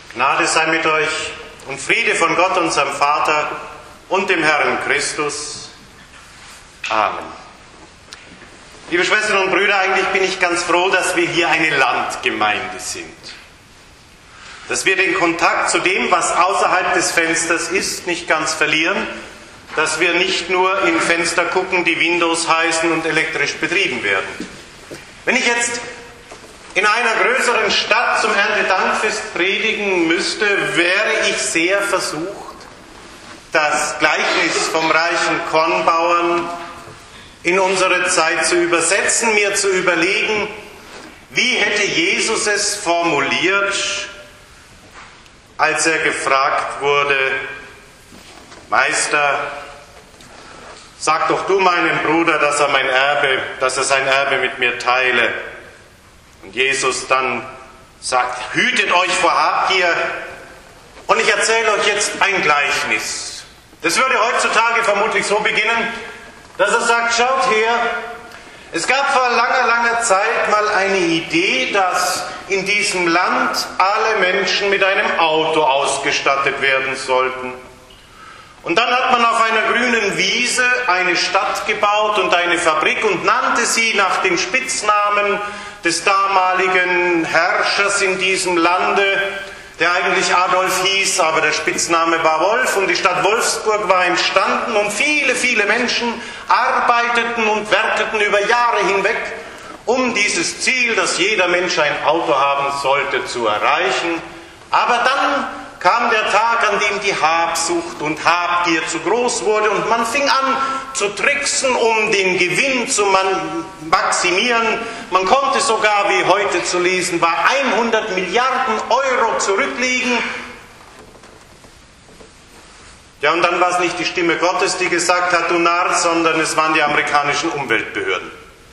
Gnade sei mit euch und Friede von Gott, unserem Vater und dem Herrn Christus. Amen. Liebe Schwestern und Brüder, eigentlich bin ich ganz froh, dass wir hier eine Landgemeinde sind. Dass wir den Kontakt zu dem, was außerhalb des Fensters ist, nicht ganz verlieren. Dass wir nicht nur in Fenster gucken, die Windows heißen und elektrisch betrieben werden. Wenn ich jetzt in einer größeren Stadt zum Erntedankfest predigen müsste, wäre ich sehr versucht, das Gleichnis vom reichen Kornbauern in unsere Zeit zu übersetzen, mir zu überlegen, wie hätte Jesus es formuliert, als er gefragt wurde: Meister, sag doch du meinem Bruder, dass er sein Erbe mit mir teile. Und Jesus dann sagt: Hütet euch vor Habgier. Und ich erzähle euch jetzt ein Gleichnis. Das würde heutzutage vermutlich so beginnen, dass er sagt: Schaut her, es gab vor langer, langer Zeit mal eine Idee, dass in diesem Land alle Menschen mit einem Auto ausgestattet werden sollten. Und dann hat man auf einer grünen Wiese eine Stadt gebaut und eine Fabrik und nannte sie nach dem Spitznamen des damaligen Herrschers in diesem Lande, der eigentlich Adolf hieß, aber der Spitzname war Wolf, und die Stadt Wolfsburg war entstanden und viele, viele Menschen arbeiteten und werketen über Jahre hinweg, um dieses Ziel, dass jeder Mensch ein Auto haben sollte, zu erreichen. Aber dann kam der Tag, an dem die Habsucht und Habgier zu groß wurde und man fing an zu tricksen, um den Gewinn zu maximieren. Man konnte sogar, wie heute zu lesen war, 100 Milliarden Euro zurücklegen. Ja, und dann war es nicht die Stimme Gottes, die gesagt hat, du Narr, sondern es waren die amerikanischen Umweltbehörden.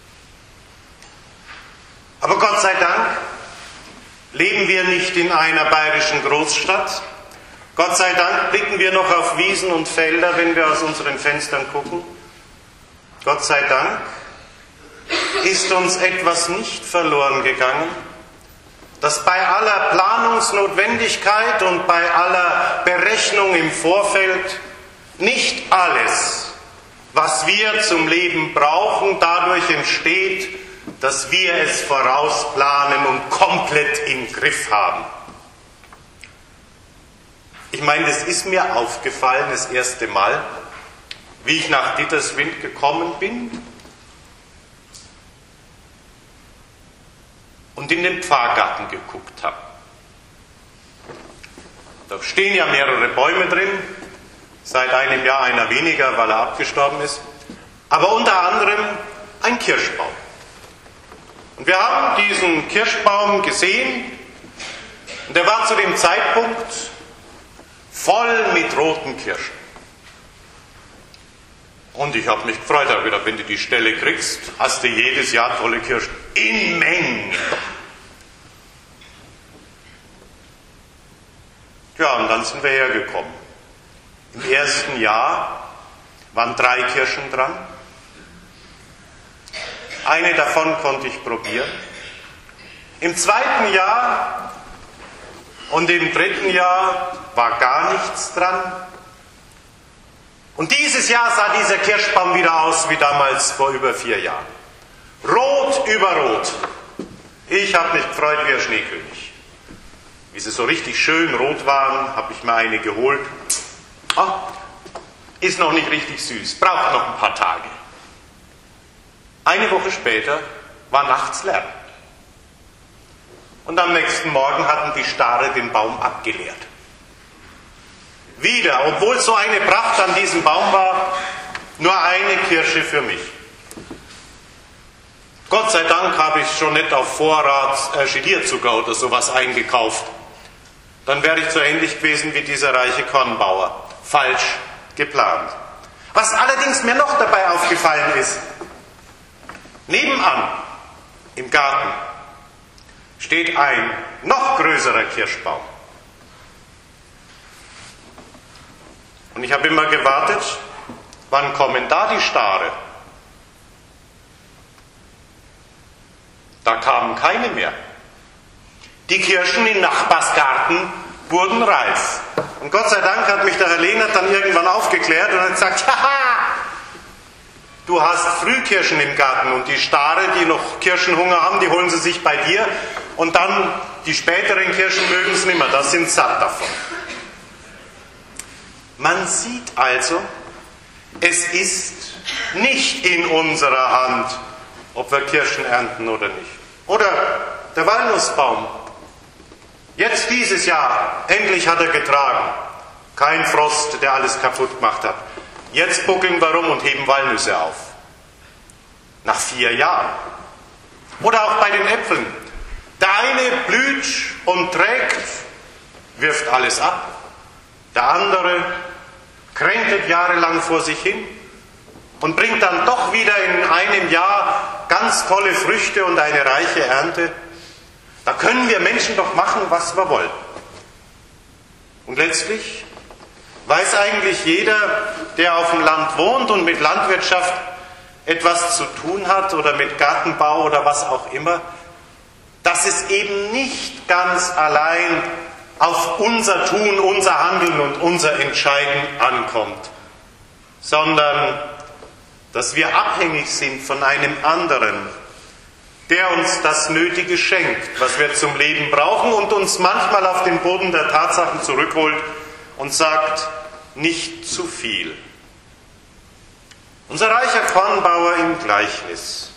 Aber Gott sei Dank leben wir nicht in einer bayerischen Großstadt. Gott sei Dank blicken wir noch auf Wiesen und Felder, wenn wir aus unseren Fenstern gucken. Gott sei Dank ist uns etwas nicht verloren gegangen, dass bei aller Planungsnotwendigkeit und bei aller Berechnung im Vorfeld nicht alles, was wir zum Leben brauchen, dadurch entsteht, dass wir es vorausplanen und komplett im Griff haben. Ich meine, das ist mir aufgefallen das erste Mal, wie ich nach Ditterswind gekommen bin und in den Pfarrgarten geguckt habe. Da stehen ja mehrere Bäume drin, seit einem Jahr einer weniger, weil er abgestorben ist, aber unter anderem ein Kirschbaum. Und wir haben diesen Kirschbaum gesehen und der war zu dem Zeitpunkt voll mit roten Kirschen. Und ich habe mich gefreut, habe gedacht, wenn du die Stelle kriegst, hast du jedes Jahr tolle Kirschen. In Mengen. Ja, und dann sind wir hergekommen. Im ersten Jahr waren 3 Kirschen dran. Eine davon konnte ich probieren. Im zweiten Jahr und im dritten Jahr war gar nichts dran. Und dieses Jahr sah dieser Kirschbaum wieder aus wie damals vor über 4 Jahren. Rot über Rot. Ich habe mich gefreut wie ein Schneekönig. Wie sie so richtig schön rot waren, habe ich mir eine geholt. Ist noch nicht richtig süß, braucht noch ein paar Tage. Eine Woche später war nachts Lärm. Und am nächsten Morgen hatten die Stare den Baum abgeleert. Wieder, obwohl so eine Pracht an diesem Baum war, nur eine Kirsche für mich. Gott sei Dank habe ich schon nicht auf Vorrat Gelierzucker oder sowas eingekauft. Dann wäre ich so ähnlich gewesen wie dieser reiche Kornbauer. Falsch geplant. Was allerdings mir noch dabei aufgefallen ist: Nebenan, im Garten, steht ein noch größerer Kirschbaum. Und ich habe immer gewartet, wann kommen da die Stare? Da kamen keine mehr. Die Kirschen im Nachbarsgarten wurden reif. Und Gott sei Dank hat mich der Herr Lehnert dann irgendwann aufgeklärt und hat gesagt, haha, du hast Frühkirschen im Garten und die Stare, die noch Kirschenhunger haben, die holen sie sich bei dir und dann die späteren Kirschen mögen es nicht mehr, das sind satt davon. Man sieht also, es ist nicht in unserer Hand, ob wir Kirschen ernten oder nicht. Oder der Walnussbaum. Jetzt dieses Jahr, endlich hat er getragen. Kein Frost, der alles kaputt gemacht hat. Jetzt buckeln wir rum und heben Walnüsse auf. Nach 4 Jahren. Oder auch bei den Äpfeln. Der eine blüht und trägt, wirft alles ab. Der andere kränkelt jahrelang vor sich hin und bringt dann doch wieder in einem Jahr ganz tolle Früchte und eine reiche Ernte. Da können wir Menschen doch machen, was wir wollen. Und letztlich weiß eigentlich jeder, der auf dem Land wohnt und mit Landwirtschaft etwas zu tun hat oder mit Gartenbau oder was auch immer, dass es eben nicht ganz allein auf unser Tun, unser Handeln und unser Entscheiden ankommt, sondern dass wir abhängig sind von einem anderen, der uns das Nötige schenkt, was wir zum Leben brauchen und uns manchmal auf den Boden der Tatsachen zurückholt und sagt, nicht zu viel. Unser reicher Kornbauer im Gleichnis.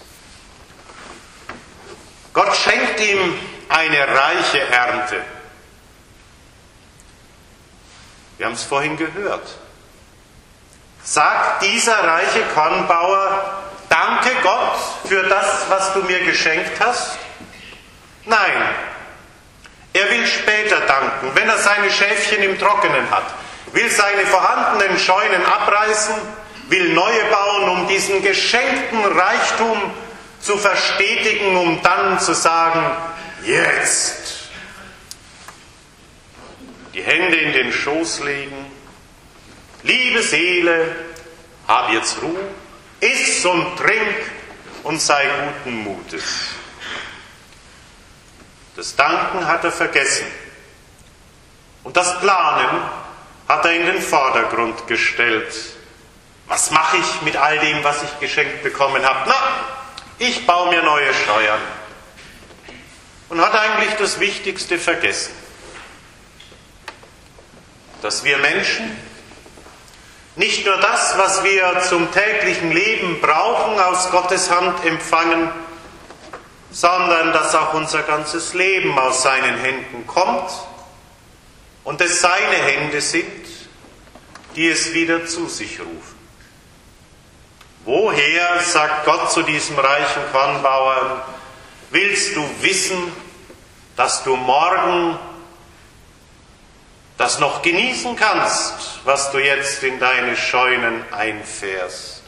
Gott schenkt ihm eine reiche Ernte. Wir haben es vorhin gehört. Sagt dieser reiche Kornbauer, danke Gott für das, was du mir geschenkt hast? Nein, er will später danken, wenn er seine Schäfchen im Trockenen hat, will seine vorhandenen Scheunen abreißen, will neue bauen, um diesen geschenkten Reichtum zu verstetigen, um dann zu sagen, jetzt die Hände in den Schoß legen, liebe Seele, hab jetzt Ruhe, iss und trink und sei guten Mutes. Das Danken hat er vergessen und das Planen hat er in den Vordergrund gestellt. Was mache ich mit all dem, was ich geschenkt bekommen habe? Na, ich baue mir neue Scheuern. Und hat eigentlich das Wichtigste vergessen. Dass wir Menschen nicht nur das, was wir zum täglichen Leben brauchen, aus Gottes Hand empfangen, sondern dass auch unser ganzes Leben aus seinen Händen kommt und es seine Hände sind, die es wieder zu sich rufen. Woher, sagt Gott zu diesem reichen Kornbauern, willst du wissen, dass du morgen das noch genießen kannst, was du jetzt in deine Scheunen einfährst?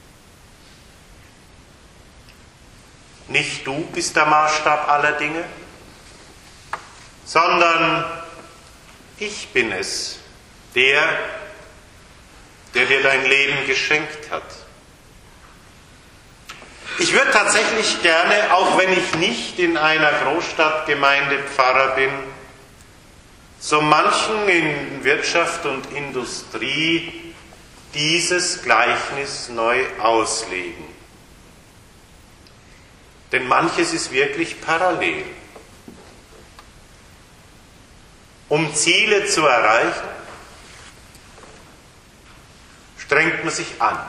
Nicht du bist der Maßstab aller Dinge, sondern ich bin es, der dir dein Leben geschenkt hat. Ich würde tatsächlich gerne, auch wenn ich nicht in einer Großstadtgemeinde Pfarrer bin, so manchen in Wirtschaft und Industrie dieses Gleichnis neu auslegen. Denn manches ist wirklich parallel. Um Ziele zu erreichen, strengt man sich an.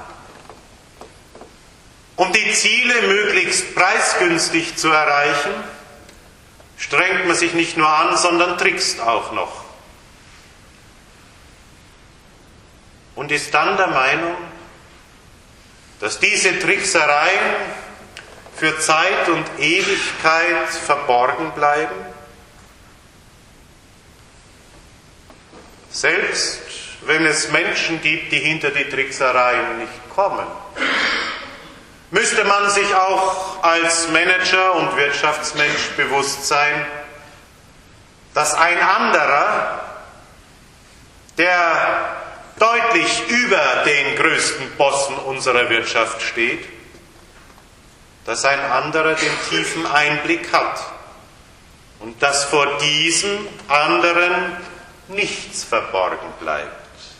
Um die Ziele möglichst preisgünstig zu erreichen, strengt man sich nicht nur an, sondern trickst auch noch. Und ist dann der Meinung, dass diese Tricksereien für Zeit und Ewigkeit verborgen bleiben? Selbst wenn es Menschen gibt, die hinter die Tricksereien nicht kommen, müsste man sich auch als Manager und Wirtschaftsmensch bewusst sein, dass ein anderer, der deutlich über den größten Bossen unserer Wirtschaft steht, dass ein anderer den tiefen Einblick hat und dass vor diesem anderen nichts verborgen bleibt.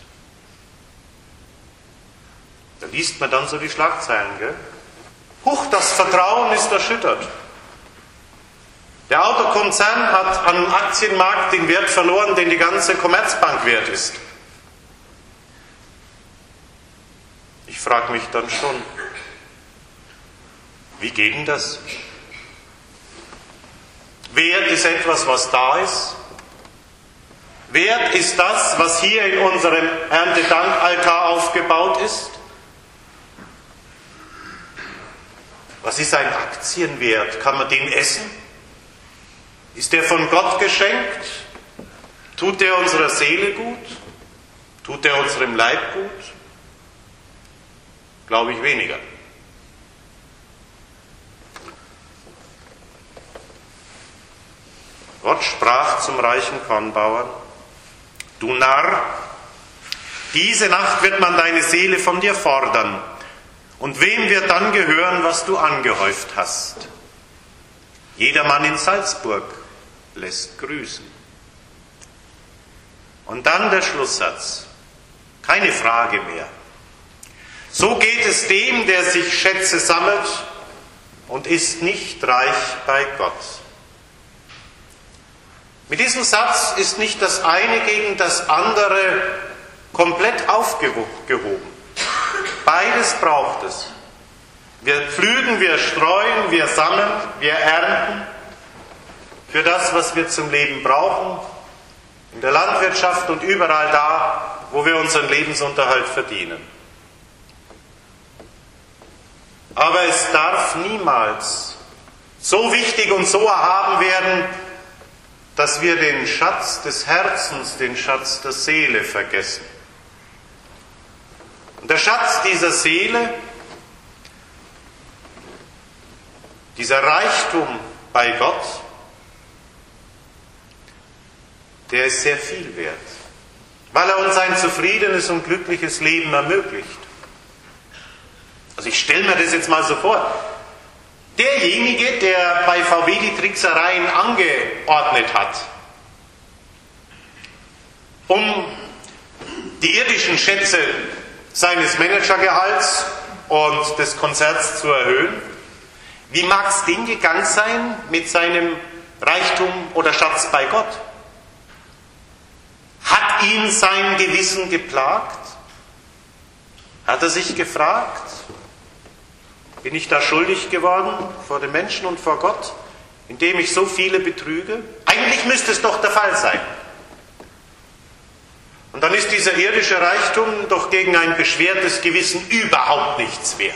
Da liest man dann so die Schlagzeilen, gell? Huch, das Vertrauen ist erschüttert. Der Autokonzern hat am Aktienmarkt den Wert verloren, den die ganze Commerzbank wert ist. Ich frage mich dann schon, wie geht denn das? Wert ist etwas, was da ist. Wert ist das, was hier in unserem Erntedankaltar aufgebaut ist. Was ist ein Aktienwert? Kann man den essen? Ist der von Gott geschenkt? Tut der unserer Seele gut? Tut der unserem Leib gut? Glaube ich weniger. Gott sprach zum reichen Kornbauern: Du Narr, diese Nacht wird man deine Seele von dir fordern. Und wem wird dann gehören, was du angehäuft hast? Jedermann in Salzburg lässt grüßen. Und dann der Schlusssatz. Keine Frage mehr. So geht es dem, der sich Schätze sammelt und ist nicht reich bei Gott. Mit diesem Satz ist nicht das eine gegen das andere komplett aufgehoben. Beides braucht es. Wir pflügen, wir streuen, wir sammeln, wir ernten für das, was wir zum Leben brauchen, in der Landwirtschaft und überall da, wo wir unseren Lebensunterhalt verdienen. Aber es darf niemals so wichtig und so erhaben werden, dass wir den Schatz des Herzens, den Schatz der Seele vergessen. Und der Schatz dieser Seele, dieser Reichtum bei Gott, der ist sehr viel wert, weil er uns ein zufriedenes und glückliches Leben ermöglicht. Also ich stelle mir das jetzt mal so vor. Derjenige, der bei VW die Tricksereien angeordnet hat, um die irdischen Schätze seines Managergehalts und des Konzerts zu erhöhen, wie mag es dem gegangen sein mit seinem Reichtum oder Schatz bei Gott? Hat ihn sein Gewissen geplagt? Hat er sich gefragt, bin ich da schuldig geworden vor den Menschen und vor Gott, indem ich so viele betrüge? Eigentlich müsste es doch der Fall sein. Und dann ist dieser irdische Reichtum doch gegen ein beschwertes Gewissen überhaupt nichts wert.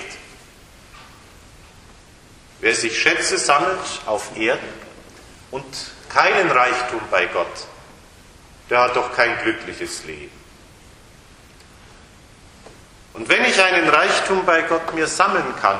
Wer sich Schätze sammelt auf Erden und keinen Reichtum bei Gott, der hat doch kein glückliches Leben. Und wenn ich einen Reichtum bei Gott mir sammeln kann,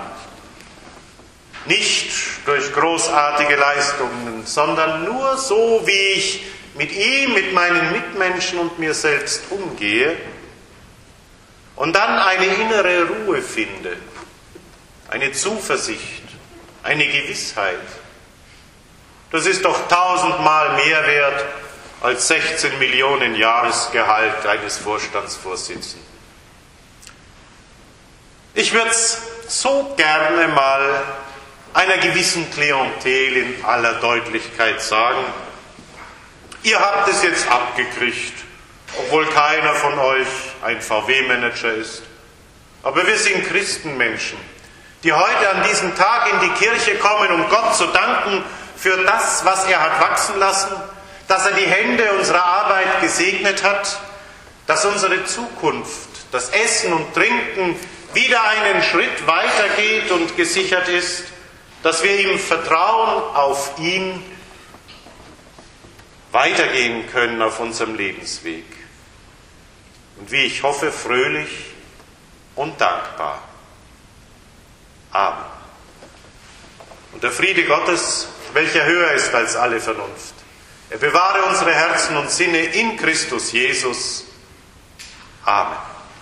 nicht durch großartige Leistungen, sondern nur so, wie ich mit ihm, mit meinen Mitmenschen und mir selbst umgehe und dann eine innere Ruhe finde, eine Zuversicht, eine Gewissheit, das ist doch 1000-mal mehr wert als 16 Millionen Jahresgehalt eines Vorstandsvorsitzenden. Ich würde es so gerne mal einer gewissen Klientel in aller Deutlichkeit sagen: Ihr habt es jetzt abgekriegt, obwohl keiner von euch ein VW-Manager ist. Aber wir sind Christenmenschen, die heute an diesem Tag in die Kirche kommen, um Gott zu danken für das, was er hat wachsen lassen, dass er die Hände unserer Arbeit gesegnet hat, dass unsere Zukunft, das Essen und Trinken wieder einen Schritt weitergeht und gesichert ist, dass wir im Vertrauen auf ihn weitergehen können auf unserem Lebensweg. Und wie ich hoffe, fröhlich und dankbar. Amen. Und der Friede Gottes, welcher höher ist als alle Vernunft, er bewahre unsere Herzen und Sinne in Christus Jesus. Amen.